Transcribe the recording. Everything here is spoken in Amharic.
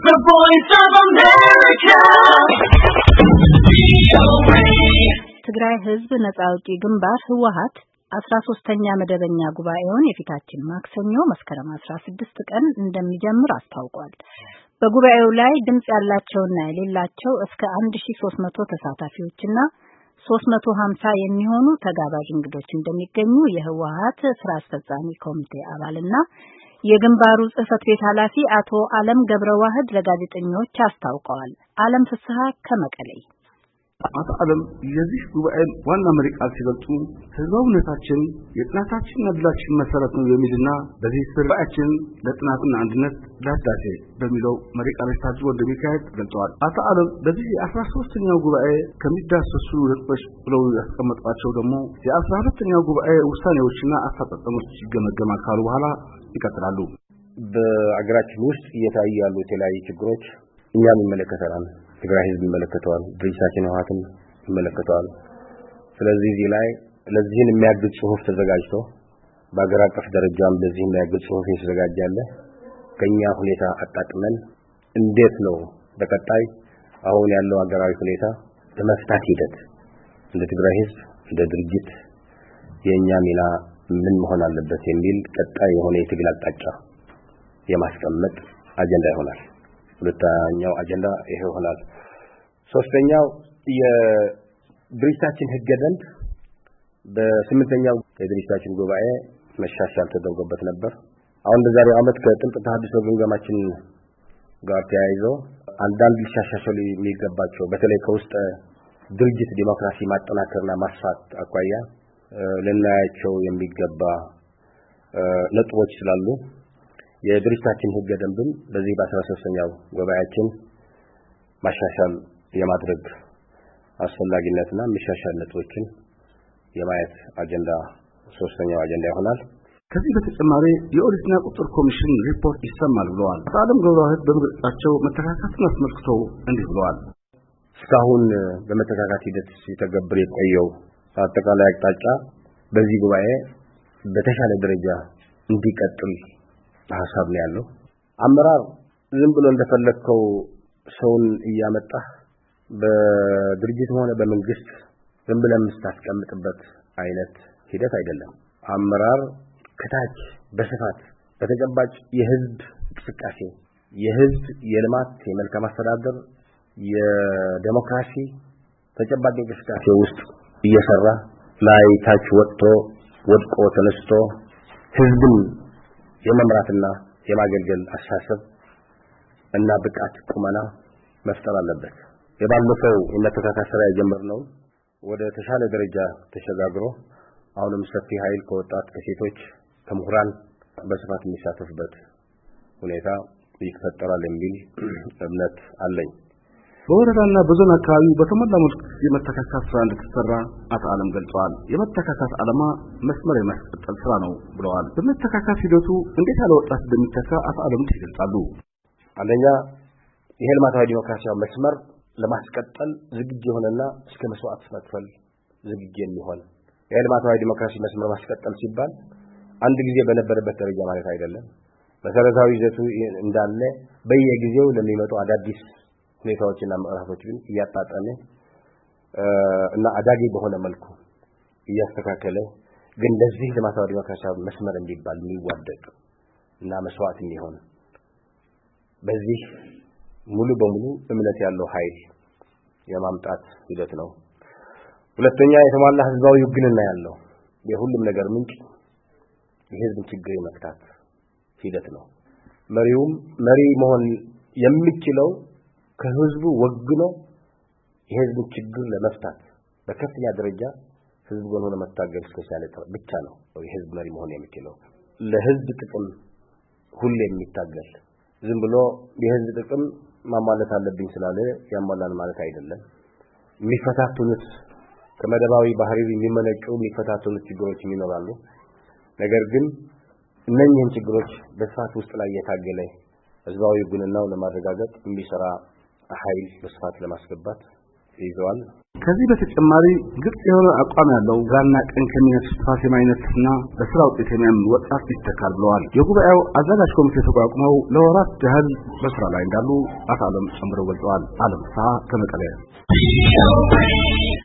The Voice of America. ትግራይ ህዝብ ነጻ አውጪ ግንባር ህወሓት 13ኛ መደበኛ ጉባኤውን የፊታችን ማክሰኞ መስከረም 16 ቀን እንደሚጀምር አስታውቋል። በጉባኤው ላይ ድምጽ ያላቸውና የሌላቸው እስከ 1300 ተሳታፊዎችና 350 የሚሆኑ ተጋባዥ እንግዶች እንደሚገኙ የህወሓት ስራ አስፈጻሚ ኮሚቴ አባልና የግንባሩ ጽህፈት ቤት ኃላፊ አቶ አለም ገብረዋህድ ለጋዜጠኞች አስታውቀዋል። አለም ፍስሐ ከመቀሌ። አቶ አለም የዚህ ጉባኤ ዋና መሪ ቃል ሲገልጹ ህዝባዊነታችን የጥናታችንና ድላችን መሰረት ነው የሚልና በዚህ ስርዓችን ለጥናትና አንድነት ለህዳሴ በሚለው መሪ ቃል ታጅቦ እንደሚካሄድ ገልጸዋል። አቶ አለም በዚህ የ13ኛው ጉባኤ ከሚዳሰሱ ነጥቦች ብለው ያስቀመጧቸው ደግሞ የ12ኛው ጉባኤ ውሳኔዎችና አፈጻጸሞች ይገመገማል ካሉ በኋላ ይቀጥላሉ። በአገራችን ውስጥ እየታዩ ያሉ የተለያዩ ችግሮች እኛም ይመለከተናል። ትግራይ ህዝብ ይመለከተዋል፣ ድርጅታችን ህወሓትን ይመለከተዋል። ስለዚህ እዚህ ላይ ለዚህን የሚያግዝ ጽሁፍ ተዘጋጅቶ በአገር አቀፍ ደረጃም ለዚህ የሚያግዝ ጽሁፍ የተዘጋጃለ ከኛ ሁኔታ አጣጥመን እንዴት ነው በቀጣይ አሁን ያለው አገራዊ ሁኔታ ለመፍታት ሂደት እንደ ትግራይ ህዝብ እንደ ድርጅት የኛ ሚና ምን መሆን አለበት የሚል ቀጣይ የሆነ የትግል አቅጣጫ የማስቀመጥ አጀንዳ ይሆናል። ሁለተኛው አጀንዳ ይሄ ይሆናል። ሶስተኛው የድርጅታችን ህገ ደንብ በ8ኛው የድርጅታችን ጉባኤ መሻሻል ተደርጎበት ነበር። አሁን በዛሬው ዓመት ከጥልቅ ተሐድሶ ግምገማችን ጋር ተያይዞ አንዳንድ ሊሻሻሉ የሚገባቸው በተለይ ከውስጥ ድርጅት ዲሞክራሲ ማጠናከርና ማስፋት አኳያ ለናያቸው የሚገባ ነጥቦች ስላሉ የድርጅታችን ህገ ደንብን በዚህ በ13ኛው ጉባኤያችን ማሻሻል የማድረግ አስፈላጊነትና መሻሻል ነጥቦችን የማየት አጀንዳ ሶስተኛው አጀንዳ ይሆናል። ከዚህ በተጨማሪ የኦዲትና ቁጥጥር ኮሚሽን ሪፖርት ይሰማል ብለዋል። አለም ገብረዋህድ በመግለጫቸው መተካካትን አስመልክተው እንዲህ ብለዋል። እስካሁን በመተካካት ሂደት ሲተገብር የቆየው አጠቃላይ አቅጣጫ በዚህ ጉባኤ በተሻለ ደረጃ እንዲቀጥል ሐሳብ ነው ያለው። አመራር ዝም ብሎ እንደፈለከው ሰውን እያመጣ በድርጅት ሆነ በመንግስት ዝም ብለን መስታስቀምጥበት አይነት ሂደት አይደለም። አመራር ከታች በስፋት በተጨባጭ የህዝብ እንቅስቃሴ የህዝብ የልማት የመልካም አስተዳደር የዲሞክራሲ ተጨባጭ እንቅስቃሴ ውስጥ እየሰራ ላይ ታች ወድቆ ተነስቶ ህዝብን የመምራትና የማገልገል አስተሳሰብ እና ብቃት ቁመና መፍጠር አለበት። የባለፈው የመተካካት ስራ የጀመርነው ወደ ተሻለ ደረጃ ተሸጋግሮ አሁንም ሰፊ ኃይል ከወጣት ከሴቶች ከምሁራን በስፋት የሚሳተፉበት ሁኔታ ይፈጠራል የሚል እምነት አለኝ። በወረዳና በዞን አካባቢ በተሞላ መልኩ የመተካካት ስራ እንደተሰራ አቶ አለም ገልጸዋል። የመተካካት ዓላማ መስመር የማስቀጠል ስራ ነው ብለዋል። በመተካካት ሂደቱ እንዴት ያለ ወጣት እንደሚተካ አቶ አለም ይገልጻሉ። አንደኛ ይሄ ልማታዊ ዲሞክራሲያዊ መስመር ለማስቀጠል ዝግጁ የሆነና እስከ መስዋዕት መክፈል ዝግጁ የሚሆን ይሄ ልማታዊ ዲሞክራሲ መስመር ማስቀጠል ሲባል አንድ ጊዜ በነበረበት ደረጃ ማለት አይደለም። መሰረታዊ ይዘቱ እንዳለ በየጊዜው ለሚመጡ አዳዲስ ሁኔታዎችና ምዕራፎች ግን እያጣጣመ እና አዳጊ በሆነ መልኩ እያስተካከለ ግን ለዚህ ልማታዊ ዲሞክራሲያዊ መስመር እንዲባል የሚዋደቅ እና መስዋዕት የሚሆን በዚህ ሙሉ በሙሉ እምነት ያለው ኃይል የማምጣት ሂደት ነው። ሁለተኛ የተሟላ ህዝባዊ ውግንና ያለው የሁሉም ነገር ምንጭ የህዝብ ችግር የመፍታት ሂደት ነው። መሪ መሆን የሚችለው ከህዝቡ ወግኖ የህዝብ ችግር ለመፍታት በከፍተኛ ደረጃ ህዝብ ጎን ሆኖ መታገል እስከቻለ ብቻ ነው የህዝብ መሪ መሆን የሚችለው። ለህዝብ ጥቅም ሁሉ የሚታገል ዝም ብሎ የህዝብ ጥቅም ማሟላት አለብኝ ስላለ ያሟላል ማለት አይደለም። የሚፈታቱት ከመደባዊ ባህሪ የሚመነጩ የሚፈታቱት ችግሮች ይኖራሉ። ነገር ግን እነኚህን ችግሮች በስፋት ውስጥ ላይ የታገለ ህዝባዊ ጉንናው ለማረጋገጥ የሚሰራ ኃይል በስፋት ለማስገባት ይዘዋል። ከዚህ በተጨማሪ ግልጽ የሆነ አቋም ያለው ግራና ቀኝ ከሚነሱ ጥፋት የማይነስና በስራ ውጤት የሚያምን ወጣት ይተካል ብለዋል። የጉባኤው አዘጋጅ ኮሚቴ ተቋቁመው ለወራት ያህል በስራ ላይ እንዳሉ አቶ አለም ጨምረው ገልጸዋል። አለም ከመቀሌ